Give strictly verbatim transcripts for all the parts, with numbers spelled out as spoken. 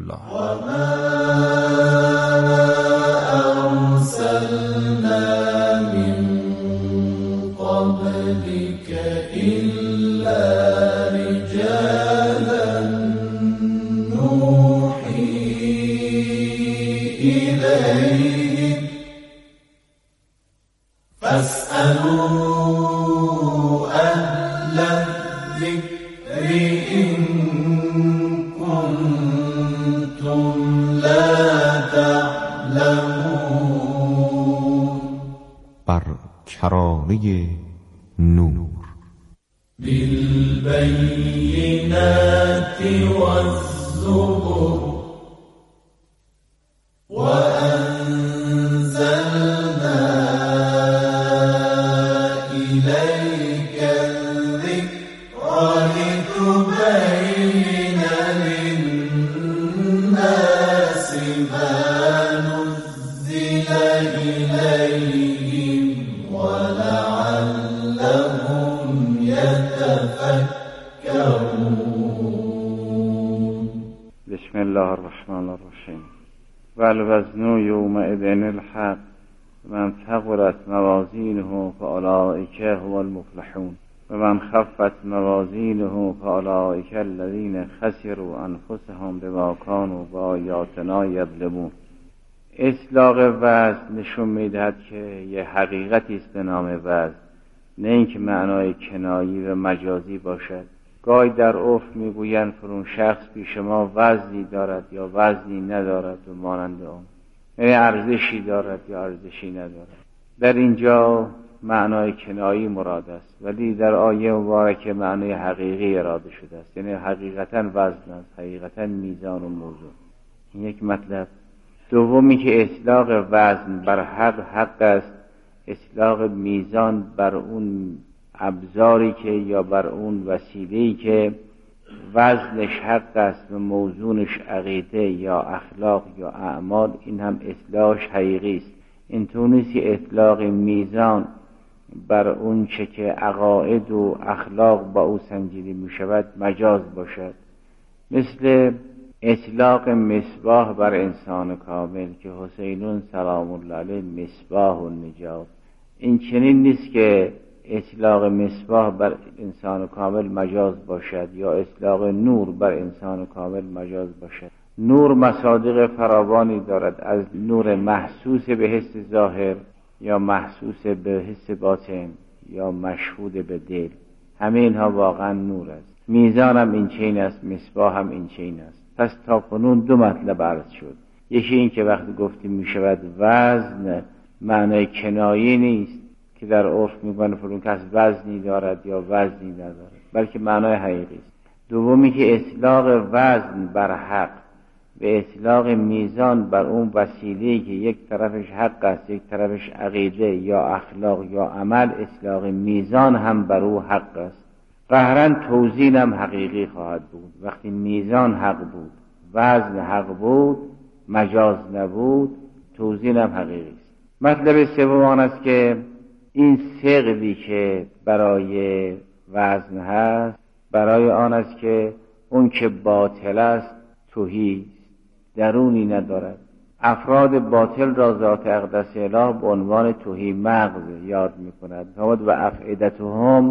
الله. بر کرانه نور. بالبينات والزبر وأنزلنا إليك الذكر لتبين للناس ما نزل إليهم ولعلهم يتفكرون. بسم الله الرحمن الرحیم. والوزن یومئذ الحق من ثقلت موازینه فاولئک هم المفلحون و من خفت موازینه فاولئک الذین خسروا انفسهم بما کانوا بآیاتنا یظلمون. اطلاق وزن نشون میدهد که یه حقیقتی است به نام وزن، نه اینکه معنای کنایی و مجازی باشد. گاهی در عرف میگویند فرون شخص پیش ما وزنی دارد یا وزنی ندارد و مانند آن، یعنی ارزشی دارد یا ارزشی ندارد. در اینجا معنای کنایی مراد است، ولی در آیه مبارکه معنای حقیقی اراده شده است، یعنی حقیقتا وزن است، حقیقتا میزان و موضوع. این یک مطلب. دومی که اطلاق وزن بر حق حق است، اطلاق میزان بر اون ابزاری که یا بر اون وسیله‌ای که وزنش حق است و موزونش عقیده یا اخلاق یا اعمال، این هم اطلاقش حقیقی است. اینطور نیست که اطلاق میزان بر اون چه که عقاید و اخلاق با او سنجیده می شود مجاز باشد، مثل اطلاق مصباح بر انسان کامل که حسینون سلام الله علیه مصباح النجات. این چنین نیست که اطلاق مصباح بر انسان کامل مجاز باشد یا اطلاق نور بر انسان کامل مجاز باشد. نور مصادیق فراوانی دارد، از نور محسوس به حس ظاهر یا محسوس به حس باطن یا مشهود به دل. همه اینها واقعا نور است. میزان هم این چین است، مصباح هم این چین است. پس تا کنون دو مطلب عرض شد. یکی این که وقتی گفتیم می شود وزن معنای کنایه نیست که در عرف میگن فلان کس وزنی دارد یا وزنی ندارد، بلکه معنای حقیقی است. دومی که اطلاق وزن بر حق و اطلاق میزان بر اون وسیله‌ای که یک طرفش حق است یک طرفش عقیده یا اخلاق یا عمل، اطلاق میزان هم بر او حق است. قهرن توزین هم حقیقی خواهد بود. وقتی میزان حق بود، وزن حق بود، مجاز نبود، توزین هم حقیقی است. مطلب سوم آن است که این ثقلی که برای وزن هست برای آن است که اون که باطل است تهی است، درونی ندارد. افراد باطل را ذات اقدس اله به عنوان تهی مغز یاد می کند. و افئدتهم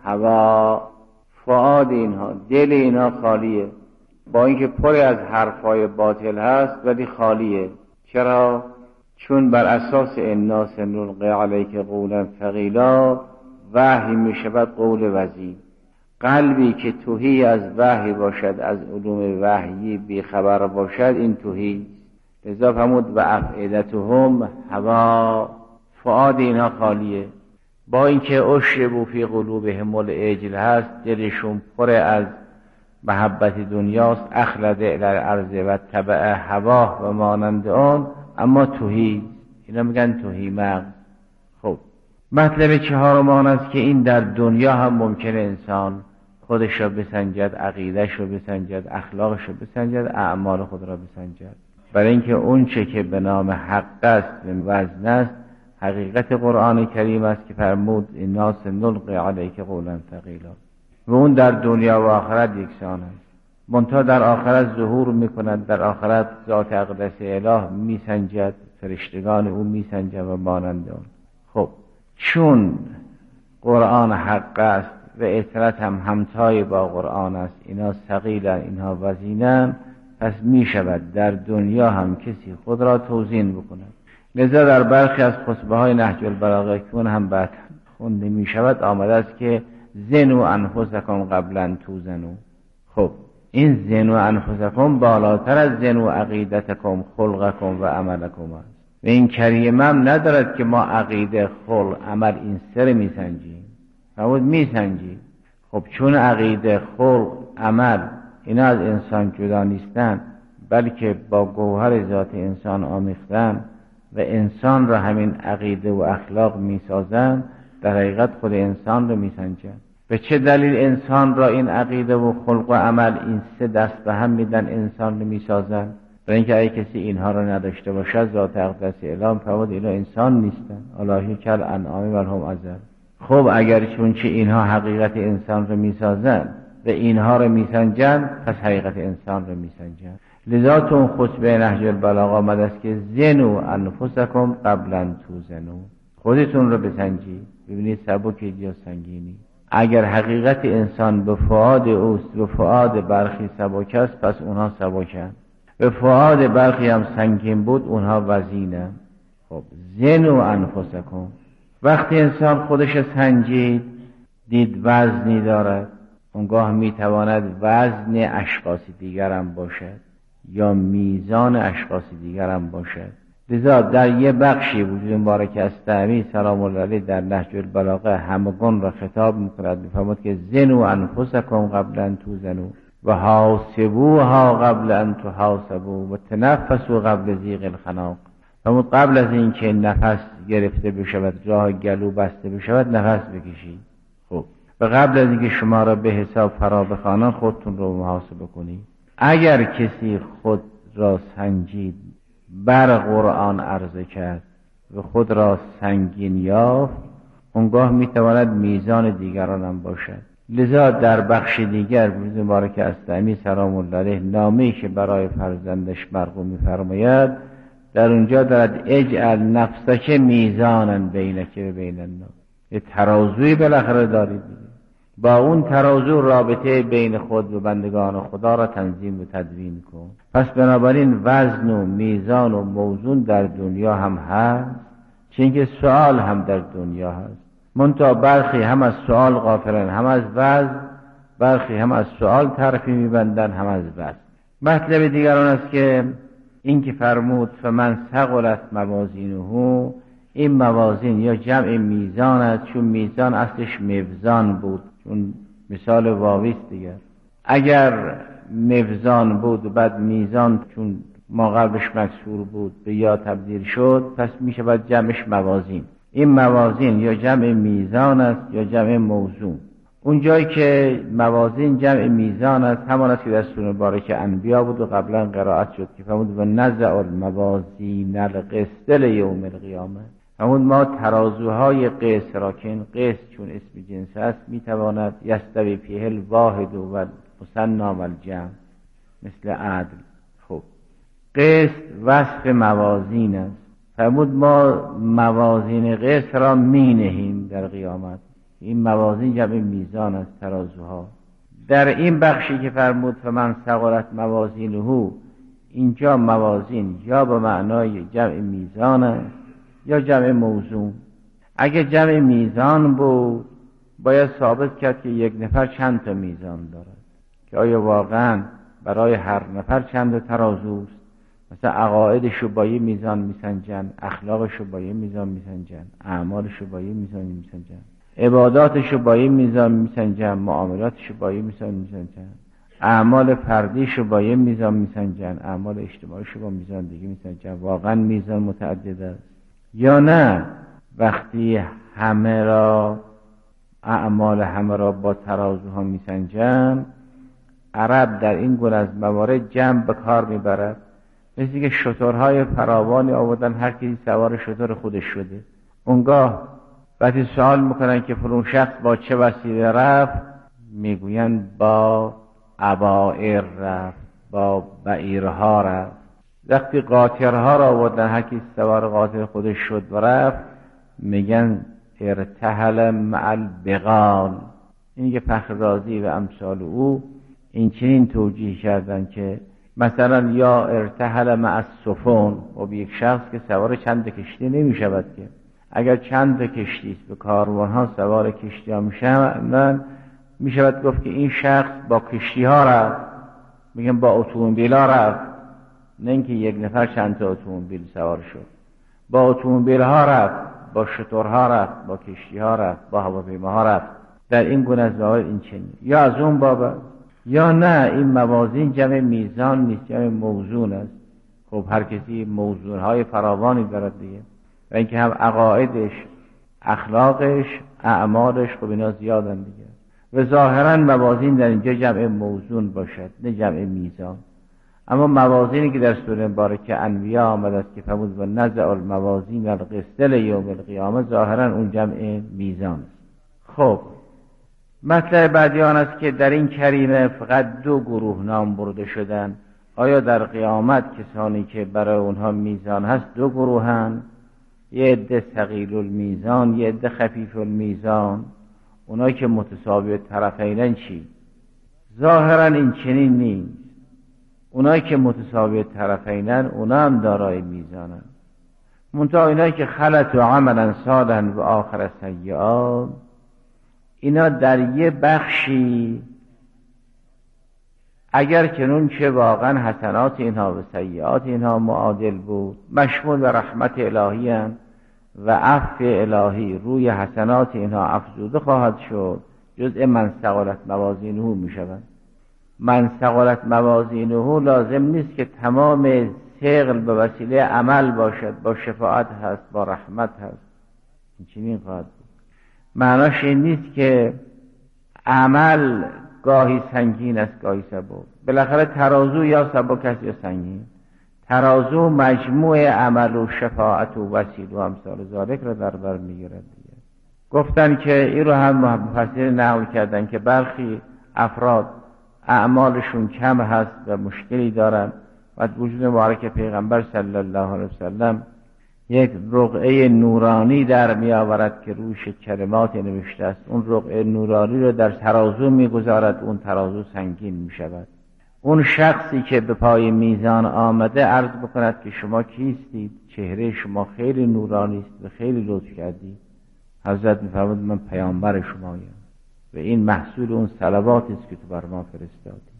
هوا، فؤاد اینها، دل اینها خالیه، با اینکه پر از حرفای باطل هست ولی خالیه. چرا؟ چون بر اساس انا سنلقی علیک قولا ثقیلا وحی می شود قول وزین. قلبی که تهی از وحی باشد، از علوم وحیی بیخبر باشد، این تهی. لذا فرمود و افئدتهم هوا، فؤاد اینها خالیه. با اینکه اشربوا فی قلوبهم العجل هست، دلشون پر از محبت دنیاست، اخلد الی الارض و تبع هواه و مانند آن، اما تهی. اینا میگن تهی مغز. خب مطلب چهارم آن است که این در دنیا هم ممکنه انسان خودش را بسنجد، عقیدش را بسنجد، اخلاقش را بسنجد، اعمال خود را بسنجد. برای اینکه اون چه که به نام حق است و وزن است حقیقت قرآن کریم است که فرمود انا سنلقی علیک قولا ثقیلا، و اون در دنیا و آخرت یکسان است. منتها در آخرت ظهور میکند، در آخرت ذات اقدس اله میسنجد، فرشتگان او میسنجد و مانند آن. خب چون قرآن حق است و اطرت هم همتای با قرآن است، اینا ثقیلن، اینها وزینن، پس می شود در دنیا هم کسی خود را توزین بکند. لذا در برخی از خطبه های نهج البلاغه که اون هم بعد خونده می شود آمده است که زنو انفسکم قبل ان توزنوا. خب این زنو انفسکم بالاتر از زنو عقیدتکم خلقکم و عملکم است و این کریمه هم ندارد که ما عقیده خلق عمل این سر می سنجیم، فرمود می سنجیم. خب چون عقیده خلق عمل اینا از انسان جدا نیستن، بلکه با گوهر ذات انسان آمیختن و انسان را همین عقیده و اخلاق می سازن، در حقیقت خود انسان را می سنجن. به چه دلیل انسان را این عقیده و خلق و عمل این سه دست به هم میدن انسان رو می سازن؟ برای اینکه اگه کسی اینها را نداشته باشد ذات اقدس اله فرمود اینا انسان نیستن، الهی کل انعام و هم ازل. خب اگر چون چه اینها حقیقت انسان رو می سازن و اینها رو میسنجن، پس حقیقت انسان رو میسنجن. لذا تو اون خطبه نهج البلاغه آمده است که زنو انفسکم قبل ان توزنوا، خودتون رو بسنجید ببینید سبکید یا سنگینی. اگر حقیقت انسان به فؤاد اوست، به فؤاد برخی سبک است، پس اونها سبکن، به فؤاد برخی هم سنگین بود، اونها وزینن. خب زنو انفسکم، وقتی انسان خودش سنجید دید وزنی دارد، اونگاه میتواند وزن اشخاص دیگر هم باشد یا میزان اشخاص دیگر هم باشد. لذا در یه بخشی وجود مبارک استعمی سلام الله علیه در نهج البلاغه همگان را خطاب میکند، میفرماید که زنو انفسکم قبل ان توزنوا و حاسبوها قبل ان تحاسبوا و تنفسوا قبل ضیق الخناق. فرمود قبل از این که نفس گرفته بشود، راه گلو بسته بشود، نفس بکشید. خب و قبل از اینکه شما را به حساب فرا بخوانند خودتون رو محاسبه کنید. اگر کسی خود را سنجید، بر قرآن عرضه کرد و خود را سنگین یافت، اونگاه میتواند میزان دیگران هم باشد. لذا در بخش دیگر روز مبارک استعمی سلام الله علیه نامه‌ای که برای فرزندش مرقوم می‌فرماید، در اونجا دارد اجعل نفسک میزانا بینک و بین الناس، یه ترازوی بالاخره دارید، با اون ترازو رابطه بین خود و بندگان خدا را تنظیم و تدوین کن. پس بنابراین وزن و میزان و موزون در دنیا هم هست، چون که سوال هم در دنیا هست. منتها برخی هم از سوال غافلن، هم از وزن، برخی هم از سوال طرفی میبندن، هم از وزن. مطلب دیگران است که این که فرمود فمن ثقلت موازینه، این موازین یا جمع میزان است، چون میزان اصلش موزان بود، چون مثال واویست دیگر. اگر موزان بود و بعد میزان چون ما قبلش مکسور بود به یا تبدیل شد، پس میشه باید جمعش موازین. این موازین یا جمع میزان است یا جمع موزون. اون جایی که موازین جمع میزان است همان است که در سوره مبارکه انبیا بود و قبلا قرائت شد که فرمود و نزع الموازین القسط لیوم القیامه. همون ما ترازوهای قسط را که این قسط چون اسم جنس است میتواند یستوی فیه الواحد و المثنی و الجمع مثل عدل. خب قسط وصف موازین است. فرمود ما موازین قسط را می نهیم در قیامت. این موازین جمع میزان است، ترازوها. در این بخشی که فرمود فمن ثقلت موازینه، اینجا موازین یا به معنای جمع میزان است یا جمع موزون. اگه جمع میزان بود باید ثابت کرد که یک نفر چند تا میزان دارد، که آیا واقعا برای هر نفر چند تا ترازوست. مثلا عقایدش رو با یه میزان میسنجن، اخلاقش رو با یه میزان میسنجن، اعمالش رو با یه میزان میسنجن، عباداتش رو با یه میزان میسنجن، معاملاتش رو با یه میزان میسنجن، اعمال فردیش رو با یه میزان میسنجن، اعمال اجتماعیش رو با میزان دیگه میسنجن. واقعا میزان متعدد است یا نه؟ وقتی همه را اعمال همه را با ترازوها میسنجن، عرب در این گونه از موارد جمع به کار میبرد. مثل که شترهای فراوانی آوردن، هر کسی سوار شتر خودش شده. اونگاه وقتی سوال میکنن که فلان شخص با چه وسیله رفت، میگوین با ابائر رفت، با بعیرها رفت. وقتی قاطرها را آوردن، هرکی سوار قاطر خودش شد و رفت، میگن ارتحل مع البغال. این که فخر رازی و امثال او این چنین توجیه کردن که مثلا یا ارتحل مع السفن، و یک شخص که سوار چند کشتی نمی شود که اگر چند کشتی است به کاروان ها سوار کشتی ها می شود، می شود گفت که این شخص با کشتی ها رفت، میگن با اتومبیل ها رفت، نه اینکه یک نفر چند تا اتومبیل سوار شد. با اتومبیل ها رفت، با شترها رفت، با کشتی ها رفت، با هواپیما ها رفت. در این گونه از موارد این چنین، یا از اون باب یا نه این موازین جمع میزان نیست، جمع موزون است. خب هر کسی موزون های فراوانی دارد دیگه، و اینکه هم عقایدش، اخلاقش، اعمالش خب اینا زیادن دیگه. و ظاهرا موازین در اینجا جمع موزون باشد نه جمع میزان. اما موازینی که در سوره مبارکه انبیاء آمده است که فرمود و نزع الموازین القسط لیوم القیامه، ظاهرا اون جمع میزان است. خب مطلب بعدی آن است که در این کریمه فقط دو گروه نام برده شدن. آیا در قیامت کسانی که برای اونها میزان هست دو گروهن؟ یه عده ثقیل المیزان، یه عده خفیف المیزان. اونایی که متساوی طرفینن چی؟ ظاهرا این چنین نیست. اونایی که متساوی طرفینن اونا هم دارای میزانن، منتها اینایی که خلط و عملا صالحا و آخر سیئات، اینا در یه بخشی اگر کنون که واقعا حسنات اینها و سیئات اینها معادل بود، مشمول به رحمت الهی هم و عفو الهی روی حسنات اینها افزوده خواهد شد، جزء من ثقلت موازینه می شود. من ثقلت موازینه لازم نیست که تمام ثقل به وسیله عمل باشد، با شفاعت هست، با رحمت هست. این چنین خواهد بود. معناش این نیست که عمل گاهی سنگین است گاهی سبک. بالاخره ترازو یا سبک است یا سنگین. ترازو مجموع عمل و شفاعت و وسیل و امثال ذالک را در بر میگیرد دیگه. گفتن که این رو هم مفسر نقل کردن که برخی افراد اعمالشون کم هست و مشکلی دارن و وجود مبارک پیغمبر صلی الله علیه وسلم یک رقعه نورانی در می آورد که روش کلمات نوشته است. اون رقعه نورانی رو در ترازو می گذارد، اون ترازو سنگین می شود. اون شخصی که به پای میزان آمده عرض بکند که شما کیستید؟ چهره شما خیلی نورانی است و خیلی لطف کردید. حضرت می فرمود من پیامبر شمایم و این محصول اون صلواتی است که تو بر ما فرستادی.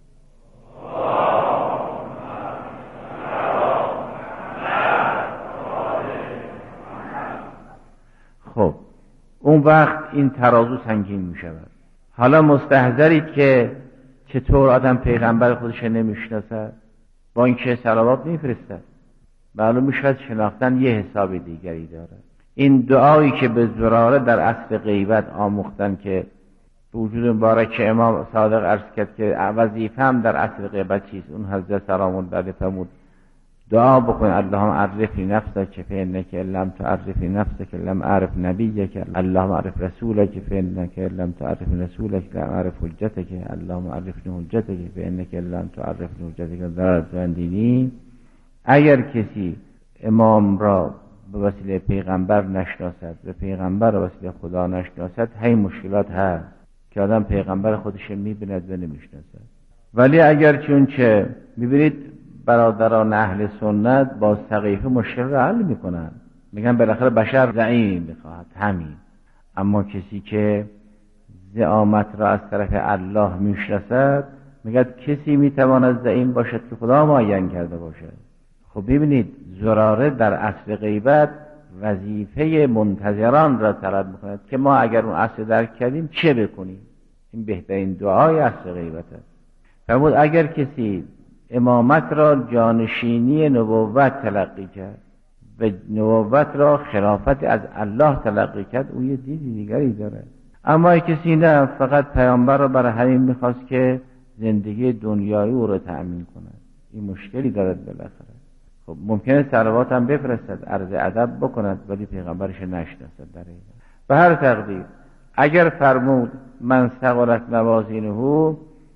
خب اون وقت این ترازو سنگین می شود. حالا مستحضرید که چطور آدم پیغمبر خودش نمیشناسد، با اینکه صلوات میفرستد، معلوم میشود شناختن یه حساب دیگری داره. این دعایی که به زراره در عصر غیبت آموختن که وجود مبارک امام صادق عرض کرد که وظیفه هم در عصر غیبت چیست، اون حضرت سلام الله علیه فرمود دعا بکن اللهم عرفنی نفسک فانک لم تعرفنی نفسک لم اعرف نبیک، اللهم عرف رسولک فانک لم تعرف رسولک لم اعرف حجتک، اللهم عرفنی حجتک فانک لم تعرف حجتک. در زندگی اگر کسی امام را به وسیله پیغمبر نشناسد و پیغمبر را به وسیله خدا نشناسد، هی مشکلات هست که آدم پیغمبر خودش میبیند و نمیشناسد. ولی اگر چون چه میبینید برادران اهل سنت با سقیفه مشکل را حل میکنن، میگن بالاخره بشر زعیم میخواهد همین، اما کسی که زعامت را از طرف الله میشناسد میگه کسی میتواند زعیم باشد که خدا معین کرده باشد. خب ببینید زراره در عصر غیبت وظیفه منتظران را طلب میکند که ما اگر اون عصر درک کردیم چه بکنیم. این بهترین دعای عصر غیبت است. فرمود اگر کسی امامت را جانشینی نبوت تلقی کرد و نبوت را خلافت از الله تلقی کرد، او یه دیدی دیگری داره. اما کسی نه، فقط پیامبر را برای همین میخواست که زندگی دنیایی او را تأمین کند، این مشکلی دارد بالاخره. خب ممکنه صلوات هم بفرستد، عرض ادب بکند، ولی پیغمبرش نشناسد. در این به هر تقدیر اگر فرمود من ثقلت موازینه،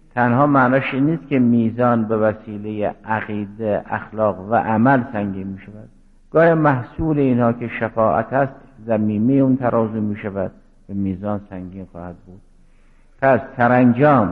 تنها معناش این نیست که میزان به وسیله عقیده، اخلاق و عمل سنگین می شود. گاهی محصول اینها که شفاعت است ضمیمه اون ترازو می شود به میزان سنگین خواهد بود. پس سرانجام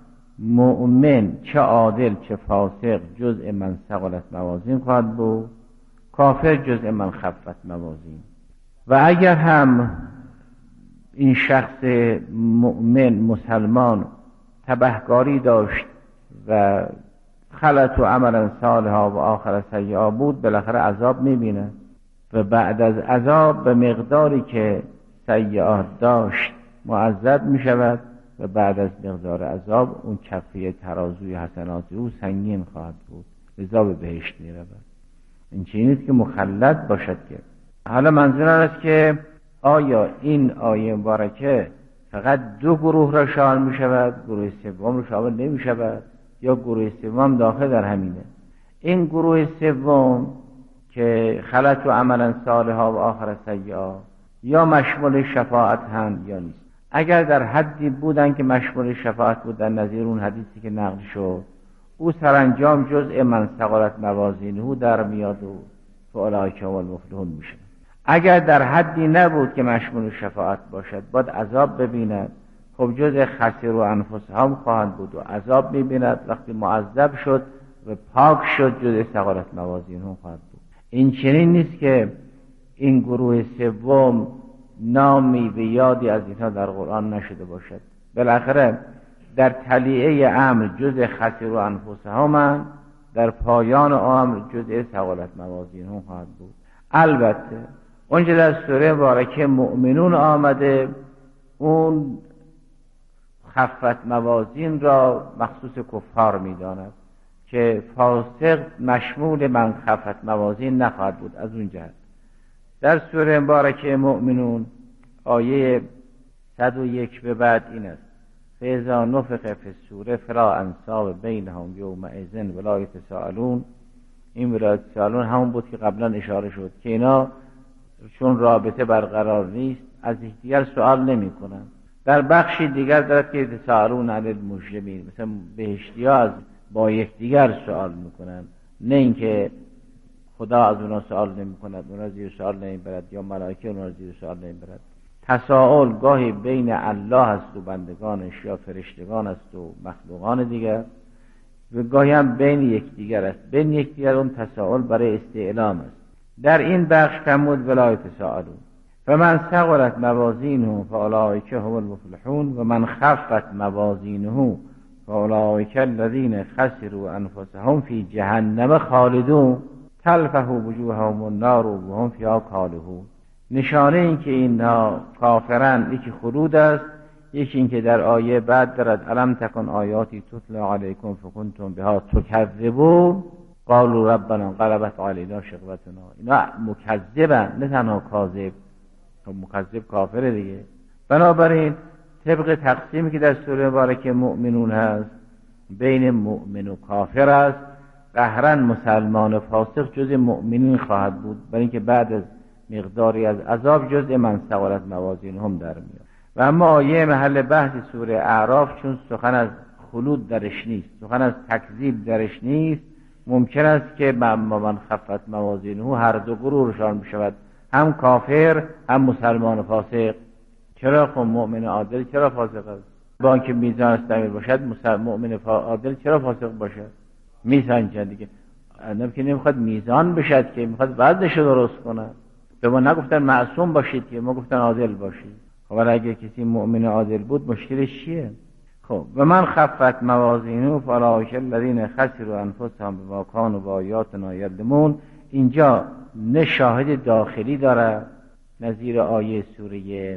مؤمن چه عادل چه فاسق جزء من ثقلت موازین خواهد بود، کافر جزء من خفت موازین. و اگر هم این شخص مؤمن مسلمان تبهکاری داشت و خلط و عملا صالحا و آخر سیئا بود، بالاخره عذاب میبینه و بعد از عذاب به مقداری که سیئات داشت معذب میشود و بعد از مقدار عذاب اون کفه ترازوی حسنات او سنگین خواهد بود، لذا به بهشت میرود. این چیزی نیست که مخلد باشد. که حالا منظور است که آیا این آیه مبارکه فقط دو گروه را شامل می شود، گروه سوم را شامل نمی شود، یا گروه سوم داخل در همینه؟ این گروه سوم که خلط و عملا صالحا و آخر سیئا یا مشمول شفاعت هم یا نیست. اگر در حدی بودن که مشمول شفاعت بود در نظیر اون حدیثی که نقل شد، او سرانجام جزء من ثقلت موازینه در میاد و فاولئک هم المفلحون میشه. اگر در حدی نبود که مشمول شفاعت باشد، باید عذاب ببیند، خب جزء خسیر و انفسهم خواهند بود و عذاب میبیند. وقتی معذب شد و پاک شد جزء ثقلت موازینه خواهد بود. این چنین نیست که این گروه سوم نامی و یادی از اینها در قرآن نشده باشد. بالاخره در تلیعه امر جزء خسیر و انفسهم، در پایان امر جزء ثقلت موازینه خواهد بود. البته اونجا در سوره مبارکه مؤمنون آمده، اون خفت موازین را مخصوص کفار می‌داند که فاسق مشمول من خفت موازین نخواهد بود. از اون جهت در سوره مبارکه مؤمنون آیه صد و یک به بعد این است: فاذا نفخ فی الصور فلا انساب بینهم یومئذ ولا یتساءلون. این ولا یتساءلون همون بود که قبلا اشاره شد که اینا چون رابطه برقرار نیست از یکدیگر سوال نمی کنن. در بخشی دیگر دارد که یتساءلون علی المجرمین، مثلا بهشتی‌ها از با یکدیگر سوال میکنن، نه اینکه خدا از اونا سوال نمی کند، اونا زیر سوال نمی برد، یا ملائکه اونا زیر سوال نمی برد. تساؤل گاهی بین الله است و بندگانش یا فرشتگان است و مخلوقان دیگر، و گاهی هم بین یکدیگر است. بین یکدیگر اون تساؤل برای استعلام است. در این بخش فرمود ولا یتساءلون فمن ثقلت موازینه فاولئک هم المفلحون و من خفت موازینه فاولئک الذین خسروا انفسهم فی جهنم خالدون تلفح وجوههم النار و هم فیها کالحون. نشانه این که اینها کافرن یکی خلود است، یکی این که در آیه بعد دارد الم تکن آیاتی تتلا علیکم فکنتم بها تکذبون قالوا ربنا غلبت علینا شقوتنا. اینا مکذبن، نه تنها کاذب. مکذب کافره دیگه. بنابراین طبق تقسیمی که در سوره مبارکه مؤمنون هست بین مؤمن و کافر است، قهرن مسلمان و فاسق جز مؤمنین خواهد بود، برای اینکه بعد از مقداری از عذاب جز من ثقلت موازین هم در میاد. و اما آیه محل بحث سوره اعراف چون سخن از خلود درش نیست، سخن از تکذیب درش نیست، ممکن است که من خفت موازینه هر دو گروه شامل بشود، هم کافر هم مسلمان و فاسق. چرا خب مؤمن عادل چرا فاسق است؟ با اینکه میزان استمیر باشد مؤمن عادل چرا فاسق باشد؟ میزان چند دیگه آدم که نمیخواد میزان بشد، که میخواد وزنش رو درست کنه. به ما نگفتن معصوم باشید، که ما گفتن عادل باشید. خب ولی اگه کسی مؤمن عادل بود مشکلش چیه؟ خب و من خفت موازینه فاولئک الذین خسروا انفسهم بما کانوا بآیاتنا یظلمون. اینجا نه شاهد داخلی داره نظیر آیه سوره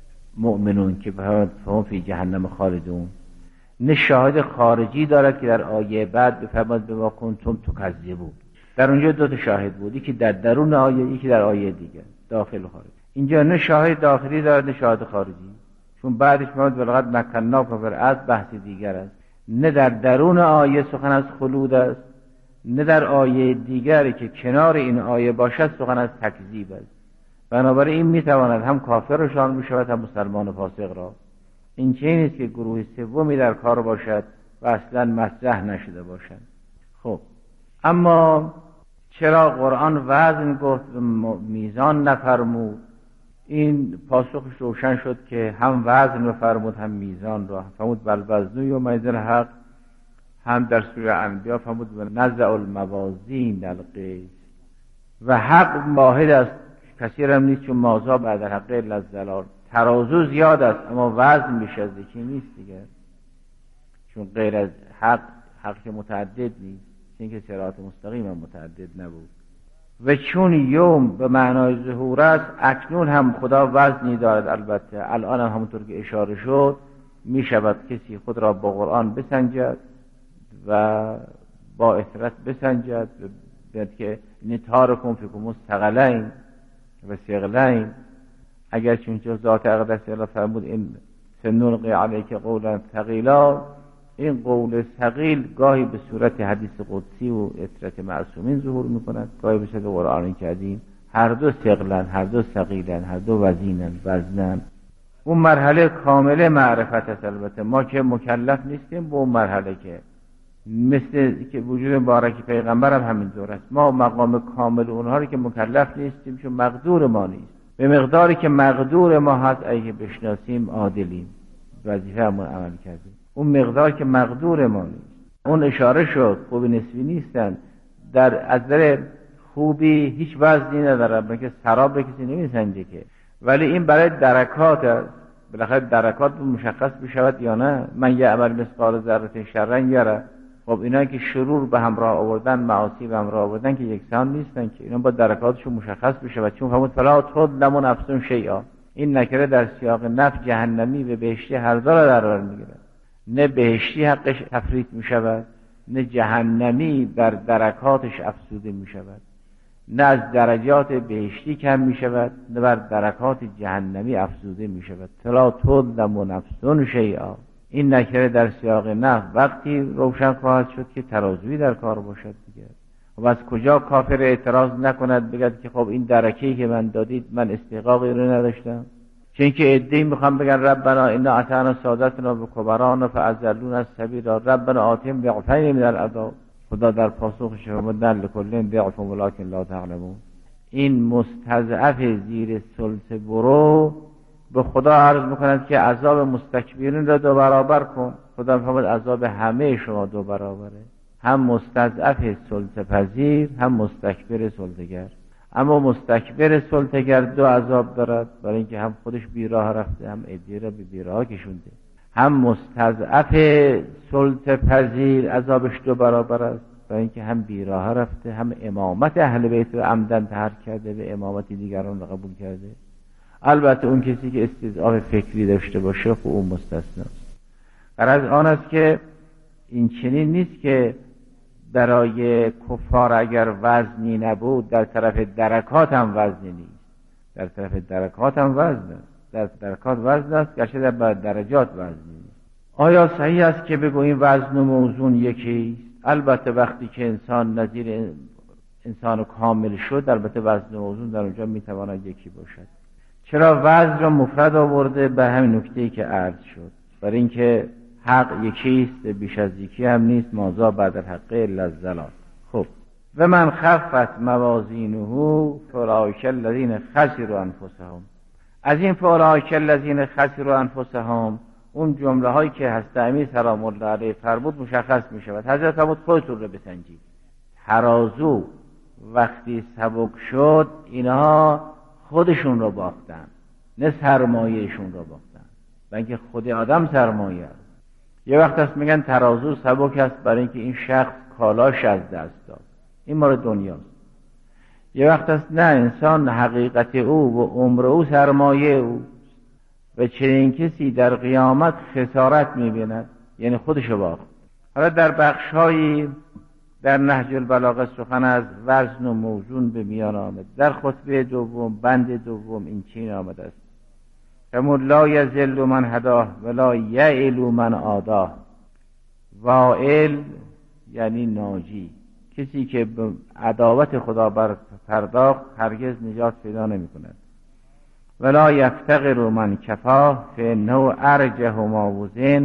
مؤمنون که فهم فی جهنم خالدون، نه شاهد خارجی دارد که در آیه بعد بفرماد بما کنتم تکذبون. در اونجا دو تا شاهد بود، یکی در درون آیه یکی در آیه دیگه، داخل و خارج. اینجا نه شاهد داخلی دارد نه شاهد خارجی، چون بعدش میاد ولقد مکناکم فی الارض بحث دیگر است. نه در درون آیه سخن از خلود است، نه در آیه دیگری که کنار این آیه باشد سخن از تکذیب است. بنابراین این میتواند هم کافر رو شامل بشود هم مسلمان و فاسق را. این چه نیست که گروه سومی در کار باشد و اصلا مطرح نشده باشند. خب اما چرا قرآن وزن گفت و میزان نفرمود؟ این پاسخش روشن شد که هم وزن رو فرمود هم میزان رو فرمود. بل وزن یوم الحق، هم در سوره انبیاء فرمود و نزع الموازین القسط. و حق واحد است، کسی هم نیست، چون مازا بعد الحق الا الضلال. ترازو زیاد است اما وزن بیش از یکی نیست دیگر، چون غیر از حق حق که متعدد نیست، چون که صراط مستقیم هم متعدد نبود. و چون یوم به معنای ظهور است، اکنون هم خدا وزنی دارد. البته الان هم همونطور که اشاره شد می شود کسی خود را با قرآن بسنجد و با اثرت بسنجد، بیاد که نتارکم فیکم مستقلین و ثقلین. اگر چون ذات اقدس الله فرمود این سنلقی علیک قولا ثقیلا، این قول ثقیل گاهی به صورت حدیث قدسی و اطرت معصومین ظهور میکند، گاهی به صورت قرآن کریم. هر دو ثقلن، هر دو ثقیلن، هر دو وزینن، وزنن. اون مرحله کامل معرفت است. البته ما که مکلف نیستیم به اون مرحله، که مثل که وجود مبارک پیغمبر هم همین طور است. ما مقام کامل اونها رو که مکلف نیستیم، چون مقدور ما نیست. به مقداری که مقدور ما هست اگه بشناسیم عادلیم، وظیفه همون عمل کردیم. اون مقدار که مقدور ما نیست، اون اشاره شد خوبی نسبی نیستن. در از در خوبی هیچ وزنی نداره، بلکه سراب کسی نمیسنجه که، ولی این برای درکات است. بالاخره درکات مشخص بشود یا نه. من یه عمل مثقال ذره شرا یره. خب اینا که شرور به همراه آوردن، معاصی به همراه آوردن، که یکسان نیستن که. اینا با درکاتشون مشخص بشود. چون فرمود فلا تظلم نفس شیئا، این نکره در سیاق نفی جهنمی و بهشتی هر دو را در بر میگیرد. نه بهشتی حقش تفریط می شود، نه جهنمی بر درکاتش افزوده می شود. نه از درجات بهشتی کم می شود، نه بر درکات جهنمی افزوده می شود. فلا تظلم نفس شیئا، این نکره در سیاق نفی وقتی روشن خواهد شد که ترازویی در کار باشد دیگر. و از کجا کافر اعتراض نکند بگد که خب این درکه‌ای که من دادید من استحقاقی رو نداشتم؟ چون که عده‌ای میخوام بگن ربنا انا اطعنا سادتنا و کبرانا فاضلونا السبیل ربنا آتهم ضعفین من العذاب. خدا در پاسخش فرمود لکل ضعف ولکن لا تعلمون. این مستضعف زیر سلطه برو به خدا عرض میکند که عذاب مستکبرین را دو برابر کن. خدا فرمود عذاب همه شما دو برابره، هم مستضعف سلطه پذیر هم مستکبر سلطه‌گر. اما مستکبر سلطه‌گر دو عذاب دارد، برای اینکه هم خودش بیراه رفته، هم عدی را به بیراه کشونده. هم مستضعف سلطه پذیر عذابش دو برابر است، برای اینکه هم بیراه رفته، هم امامت اهل بیت رو عمدن ترک کرده و امامت دیگران را قبول کرده. البته اون کسی که استضعاف فکری داشته باشه خب اون مستثناست. غرض آن است که این چنین نیست که برای کفار اگر وزنی نبود در طرف درکات هم وزنی نیست. در طرف درکات هم وزن است، در درکات وزن است، گرچه در درجات وزنی نیست. آیا صحیح است که بگو این وزن و موزون یکی است؟ البته وقتی که انسان نظیر انسان کامل شد، البته وزن و موزون در اونجا میتواند یکی باشد. چرا وزن را مفرد آورده؟ به همین نکته‌ای که عرض شد، برای اینکه حق یکی است، بیش از یکی هم نیست. مازا بعد الحق الا الضلال. خب و من خفت موازینه فاولئک الذین خسروا انفسهم. از این فاولئک الذین خسروا انفسهم اون جمله هایی که حضرت امیر سلام الله علیه فرمود مشخص می شود. حضرت فرمود خودتون رو بسنجید. ترازو وقتی سبک شد اینها خودشون رو باختن، نه سرمایهشون رو باختن، بلکه خود آدم سرمایه است. یه وقت هست میگن ترازو سبک است برای اینکه این شخص کالاش از دست داد، این مال دنیاست. یه وقت هست نه، انسان حقیقت او و عمر او سرمایه او و چنین کسی در قیامت خسارت میبیند، یعنی خودشو باخت. حالا در بخش‌هایی در نهج البلاغه سخن از وزن و موزون به میان آمد. در خطبه دوم بند دوم این چین آمده است: فرمود لا یذل من هداه ولا یعل من آداه. واعل یعنی ناجی، کسی که به عداوت خدا بر پرداخت هرگز نجات پیدا نمی کند. ولا یفتقر من کفاه فانه ارجه ما وزن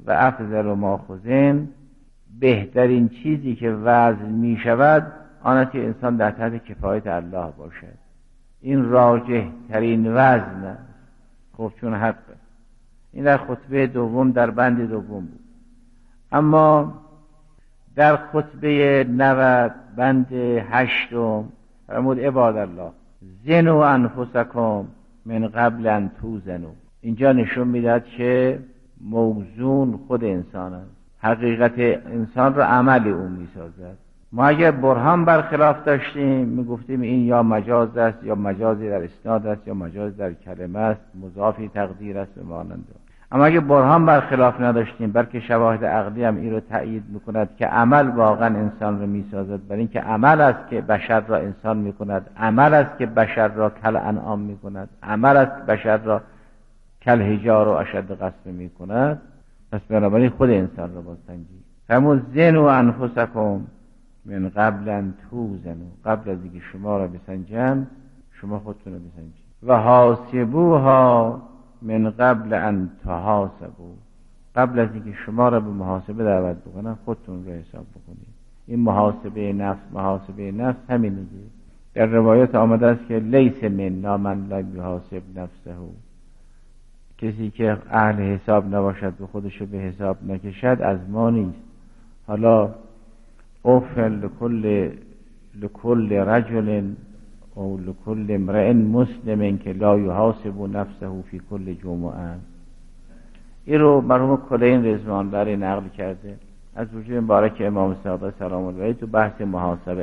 و افضل و ماخذین، بهترین چیزی که وزن می شود آن است که انسان در تحت کفایت الله باشد. این راجح ترین وزن است. خب چون حقه. این در خطبه دوم در بند دوم بود. اما در خطبه نود بند هشتم فرمود عباد الله زنوا انفسکم من قبل ان توزنوا. اینجا نشون میداد که موزون خود انسان است. حقیقت انسان را عمل او میسازد. ما اگر برهان برخلاف داشتیم میگفتیم این یا مجاز است یا مجازی در اسناد است یا مجاز در کلمه است، مضافی تقدیر است و مانند. اما اگر برهان برخلاف نداشتیم بلکه شواهد عقلی هم این رو تأیید میکند که عمل واقعا انسان را میسازد، برای اینکه عمل است که بشر را انسان میکند، عمل است که بشر را کل انعام میکند، عمل است که بشر را کل حجار و اشد قسم میکند. پس بنابراین خود انسان را بازسنجید. فرمود زنوا انفسکم من قبل ان توزنوا، قبل از اینکه شما را بسنجم شما خودتون را بسنجید. و حاسبوها من قبل ان تحاسبوا، قبل از اینکه شما را به محاسبه دعوت بکنن خودتون را حساب بکنید. این محاسبه نفس، محاسبه نفس همین دیگه. در روایات آمده است که لیس منا من لا یحاسب نفسه، کسی که اهل حساب نباشد و خودشو به حساب نکشد از ما نیست. حالا اوفل لکل لکل رجل او لکل امرئ مسلم که لا یحاسب نفسه فی کل جمعه. این رو مرحوم کلین رضوان بری نقل کرده از وجود مبارک امام صادق سلام الله علیه تو بحث محاسبه.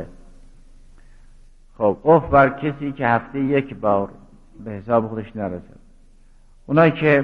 خب اوف بر کسی که هفته یک بار به حساب خودش نرسد. اونایی که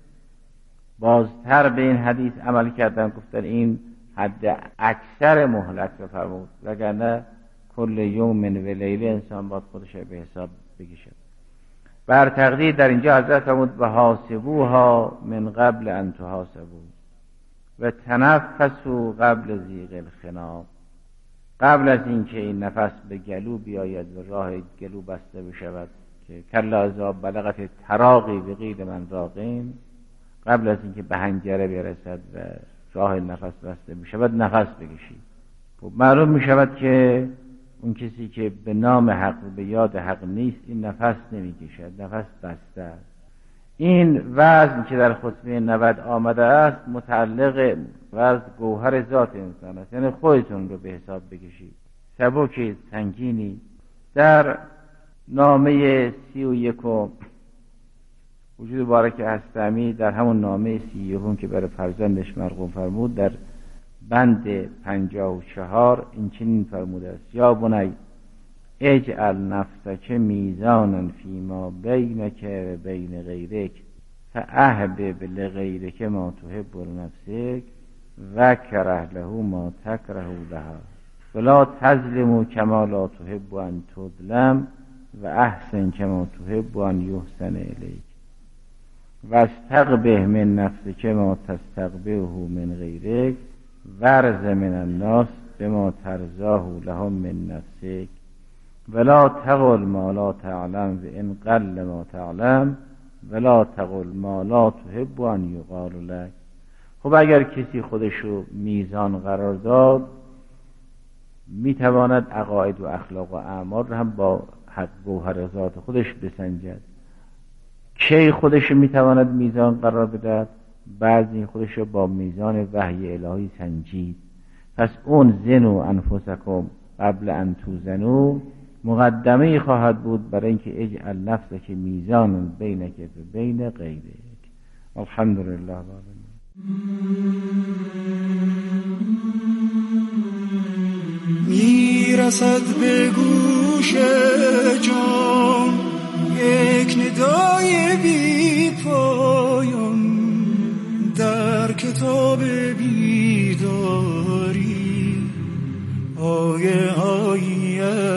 بازتر به این حدیث عمل کردن گفتن این حد اکثر مهلت رو فرمود، وگرنه کل یوم و لیله انسان باید خودش به حساب بکشد. بر تقدیر در اینجا حضرت فرمود و حاسبوها من قبل ان تحاسبوا و تنفسوا قبل ضیق الخناق، قبل از اینکه این نفس به گلو بیاید و راه گلو بسته بشود که کلا اذا بلغت تراقی بقیل من راقین، قبل از اینکه به حنجره برسد و راه نفس بسته بشود نفس بکشید. خب معلوم میشود که اون کسی که به نام حق و به یاد حق نیست این نفس نمیکشد، نفس بسته است. این وزن که در خطبه نود آمده است متعلق وزن گوهر ذات انسان است، یعنی خودتون رو به حساب بکشید، سبکی سنگینی. در نامه سی و یکم وجود بارک هستمی در همون نامه سی و یکم که برای فرزندش مرقوم فرمود در بند پنجاه و چهار این چنین فرموده است: یا بنی اجعل نفسک میزانا فیما بینک و بین غیرک فاحبب لغیرک ما تحب لنفسک و کره له ما تکره لها ولا تظلموا کما لا تحب ان تظلم و احسن کما تحب ان یحسن الیک و استقبح من نفسک ما تستقبحه من غیرک ورز من الناس بما ترضاه لهم من نفسک ولا تقل ما لا تعلم و ان قل ما تعلم ولا تقل ما لا تحب ان یقال لک. خب اگر کسی خودشو میزان قرار داد میتواند عقاید و اخلاق و اعمال رو هم با حق گوهر ذات خودش بسنجد. کی خودشو میتواند میزان قرار بدهد؟ بعضی خودشو با میزان وحی الهی سنجید. پس اون زنوا انفسکم قبل ان توزنوا مقدمه خواهد بود برای اینکه اجعل نفسک میزان بینک و بین غیرک. الحمدلله رب العالمین. میرسد به گوش جان یک ندای بی پایان در کتاب بیداری آیه آیه